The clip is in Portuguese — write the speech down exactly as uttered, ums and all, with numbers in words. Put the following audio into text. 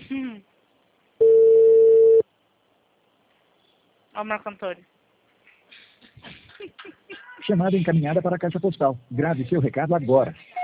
Hum. Ó o Marco Antônio. Chamada encaminhada para a caixa postal. Grave seu recado agora.